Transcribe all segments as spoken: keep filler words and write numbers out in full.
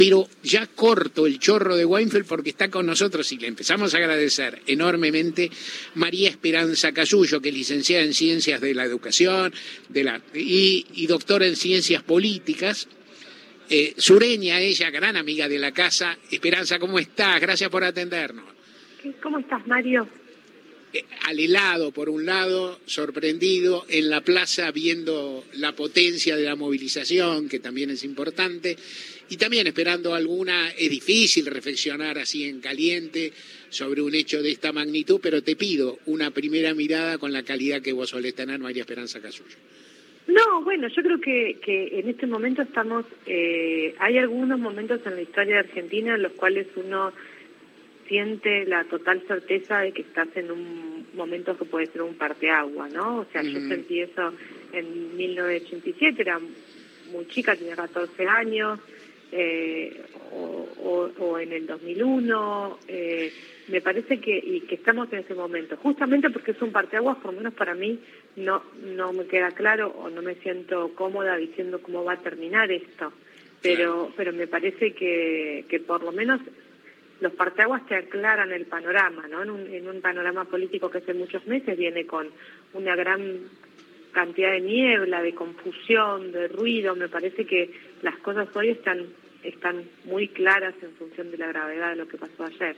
Pero ya corto el chorro de Weinfeld porque está con nosotros y le empezamos a agradecer enormemente María Esperanza Cayullo, que es licenciada en Ciencias de la Educación de la, y, y doctora en Ciencias Políticas. Eh, sureña, ella, gran amiga de la casa. Esperanza, ¿cómo estás? Gracias por atendernos. ¿Cómo estás, Mario? Eh, al helado, por un lado, sorprendido, en la plaza viendo la potencia de la movilización, que también es importante, y también esperando alguna. Es difícil reflexionar así en caliente sobre un hecho de esta magnitud, pero te pido una primera mirada con la calidad que vos solés tener, María Esperanza Cayullo. No, bueno, yo creo que, que en este momento estamos, eh, hay algunos momentos en la historia de Argentina en los cuales uno siente la total certeza de que estás en un momento que puede ser un parteaguas, ¿no? O sea, mm. yo sentí eso en mil novecientos ochenta y siete, era muy chica, tenía catorce años, eh, o, o, o en el dos mil uno, eh, me parece que y que estamos en ese momento, justamente porque es un parteaguas, por lo menos para mí, no no me queda claro o no me siento cómoda diciendo cómo va a terminar esto, pero claro. pero me parece que, que por lo menos los parteaguas te aclaran el panorama, ¿no? En un, en un panorama político que hace muchos meses viene con una gran cantidad de niebla, de confusión, de ruido. Me parece que las cosas hoy están están muy claras en función de la gravedad de lo que pasó ayer.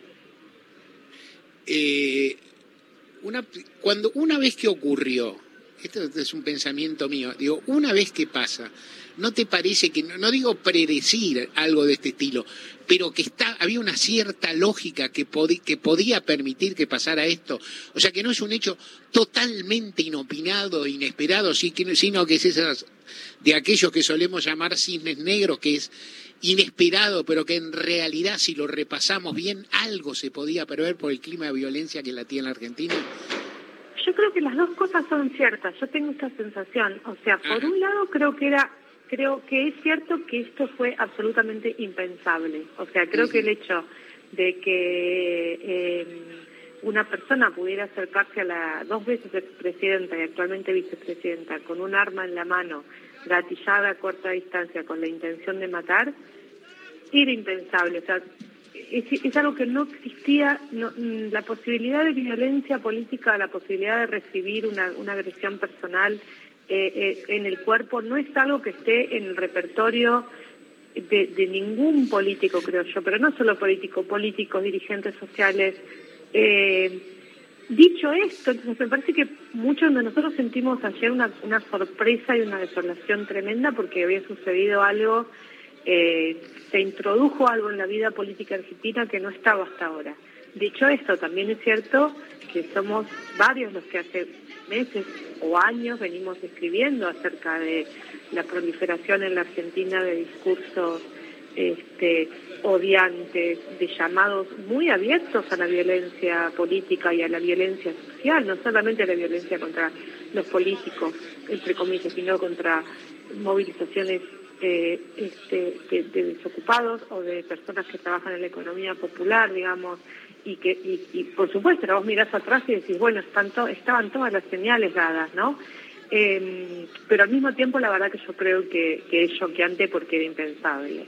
Eh, una, cuando una vez que ocurrió, esto es un pensamiento mío, digo, una vez que pasa, ¿no te parece que, no, no digo predecir algo de este estilo, pero que está había una cierta lógica que, pod, que podía permitir que pasara esto? O sea, que no es un hecho totalmente inopinado, inesperado, sino que es esas de aquellos que solemos llamar cisnes negros, que es inesperado, pero que en realidad, si lo repasamos bien, algo se podía prever por el clima de violencia que latía en la Argentina. Yo creo que las dos cosas son ciertas. Yo tengo esta sensación. O sea, por Ajá. un lado creo que era, creo que es cierto que esto fue absolutamente impensable. O sea, creo uh-huh. que el hecho de que eh, una persona pudiera acercarse a la dos veces expresidenta y actualmente vicepresidenta con un arma en la mano, gatillada a corta distancia, con la intención de matar, era impensable. O sea, es, es algo que no existía, no, la posibilidad de violencia política, la posibilidad de recibir una, una agresión personal eh, eh, en el cuerpo, no es algo que esté en el repertorio de, de ningún político, creo yo, pero no solo político, políticos, dirigentes sociales. Eh, dicho esto, entonces me parece que muchos de nosotros sentimos ayer una, una sorpresa y una desolación tremenda porque había sucedido algo. Eh, se introdujo algo en la vida política argentina que no estaba hasta ahora. Dicho esto, también es cierto que somos varios los que hace meses o años venimos escribiendo acerca de la proliferación en la Argentina de discursos este, odiantes, de llamados muy abiertos a la violencia política y a la violencia social, no solamente a la violencia contra los políticos, entre comillas, sino contra movilizaciones Eh, este, de, de desocupados o de personas que trabajan en la economía popular, digamos, y que y, y por supuesto, vos mirás atrás y decís, bueno, están to- estaban todas las señales dadas, ¿no? Eh, pero al mismo tiempo, la verdad que yo creo que, que es choqueante porque era impensable.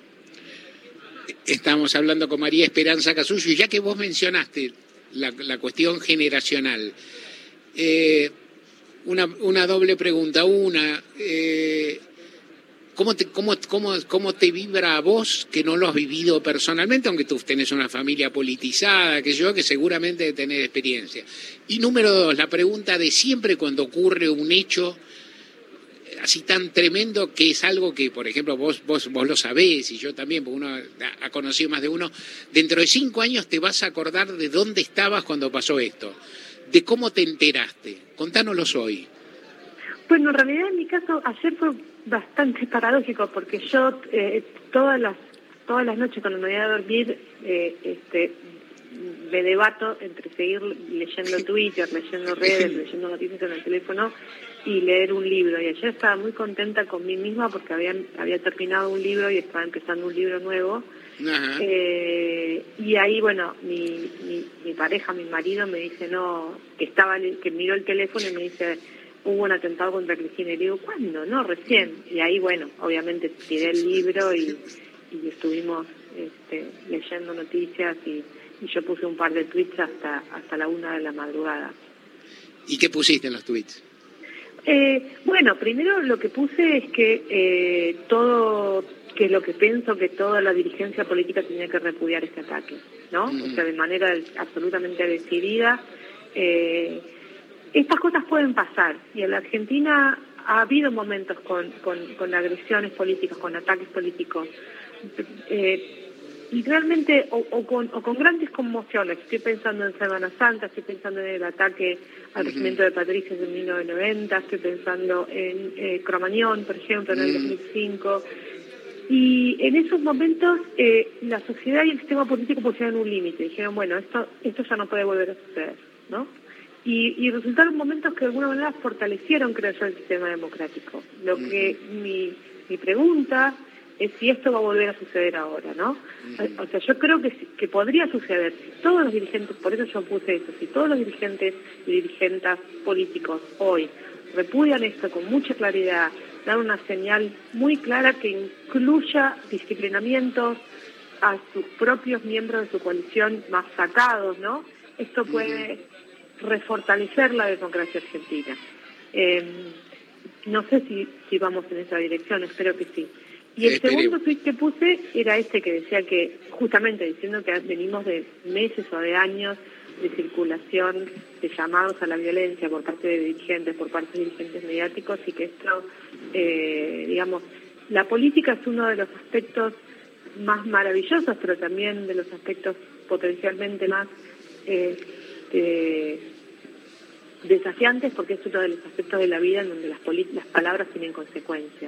Estamos hablando con María Esperanza Cayullo, y ya que vos mencionaste la, la cuestión generacional, eh, una, una doble pregunta. Una, eh, ¿Cómo te, cómo, cómo, ¿Cómo te vibra a vos, que no lo has vivido personalmente, aunque tú tenés una familia politizada, que yo, que seguramente de tener experiencia? Y número dos, la pregunta de siempre cuando ocurre un hecho así tan tremendo, que es algo que, por ejemplo, vos, vos, vos lo sabés, y yo también, porque uno ha conocido más de uno, dentro de cinco años te vas a acordar de dónde estabas cuando pasó esto, de cómo te enteraste. Contánoslo hoy. Bueno, en realidad en mi caso ayer fue bastante paradójico porque yo eh, todas las todas las noches cuando me voy a dormir eh, este me debato entre seguir leyendo Twitter, leyendo redes, leyendo noticias en el teléfono y leer un libro. Y ayer estaba muy contenta con mí misma porque había había terminado un libro y estaba empezando un libro nuevo. Ajá. Eh, y ahí, bueno, mi, mi mi pareja, mi marido me dice no, que estaba que miró el teléfono y me dice hubo un atentado contra Cristina. Y le digo, ¿cuándo? No, recién. Y ahí, bueno, obviamente tiré el libro y, y estuvimos este, leyendo noticias y, y yo puse un par de tweets hasta, hasta la una de la madrugada. ¿Y qué pusiste en los tweets? Eh, bueno, primero lo que puse es que eh, todo, que es lo que pienso que toda la dirigencia política tenía que repudiar este ataque, ¿no? Mm. O sea, de manera absolutamente decidida. Eh, estas cosas pueden pasar y en la Argentina ha habido momentos con, con, con agresiones políticas, con ataques políticos. Eh, Y realmente, o, o, con, o con grandes conmociones, estoy pensando en Semana Santa, estoy pensando en el ataque al regimiento de Patricios en mil novecientos noventa, estoy pensando en eh, Cromañón, por ejemplo, en el dos mil cinco. Y en esos momentos eh, la sociedad y el sistema político pusieron un límite, dijeron, bueno, esto esto ya no puede volver a suceder, ¿no? Y, y resultaron momentos que de alguna manera fortalecieron, creo yo, el sistema democrático. Lo que mi, mi pregunta es si esto va a volver a suceder ahora, ¿no? Uh-huh. O sea, yo creo que, que podría suceder si todos los dirigentes, por eso yo puse eso, si todos los dirigentes y dirigentas políticos hoy repudian esto con mucha claridad, dan una señal muy clara que incluya disciplinamientos a sus propios miembros de su coalición más sacados, ¿no? Esto puede uh-huh. refortalecer la democracia argentina. Eh, no sé si, si vamos en esa dirección, espero que sí. Y el segundo tweet que puse era este que decía que, justamente diciendo que venimos de meses o de años de circulación de llamados a la violencia por parte de dirigentes, por parte de dirigentes mediáticos, y que esto, eh, digamos, la política es uno de los aspectos más maravillosos, pero también de los aspectos potencialmente más eh, eh, desafiantes, porque es uno de los aspectos de la vida en donde las, las palabras tienen consecuencias.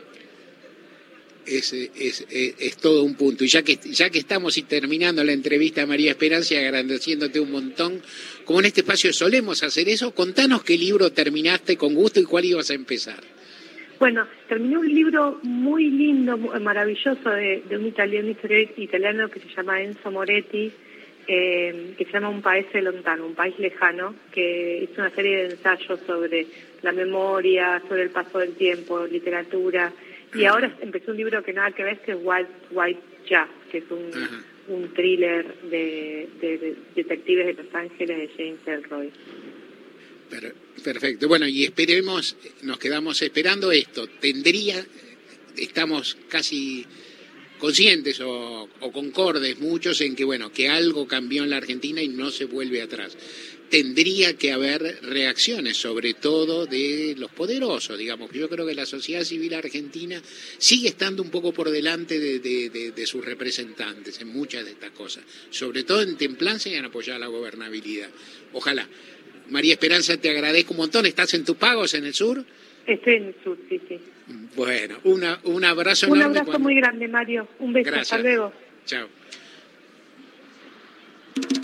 Es, es, es, es todo un punto. Y ya que ya que estamos y terminando la entrevista, María Esperanza, y agradeciéndote un montón, como en este espacio solemos hacer eso, contanos qué libro terminaste con gusto y cuál ibas a empezar. Bueno, terminé un libro muy lindo, muy maravilloso, de, de un italiano, un historiador italiano que se llama Enzo Moretti, eh, que se llama Un paese lontano, un país lejano, que hizo una serie de ensayos sobre la memoria, sobre el paso del tiempo, literatura. Y ahora empezó un libro que nada que ver, que es White, White Jazz, que es un, un thriller de, de, de detectives de Los Ángeles de James Ellroy. Perfecto. Bueno, y esperemos, nos quedamos esperando esto. Tendría, estamos casi conscientes o, o concordes muchos en que, bueno, que algo cambió en la Argentina y no se vuelve atrás. Tendría que haber reacciones, sobre todo de los poderosos, digamos. Yo creo que la sociedad civil argentina sigue estando un poco por delante de, de, de, de sus representantes en muchas de estas cosas, sobre todo en templanza y en apoyar la gobernabilidad. Ojalá. María Esperanza, te agradezco un montón. ¿Estás en tus pagos en el sur? Estoy en el sur, sí, sí. Bueno, una, un abrazo un enorme. Un abrazo cuando... muy grande, Mario. Un beso. Gracias. Hasta luego. Chao.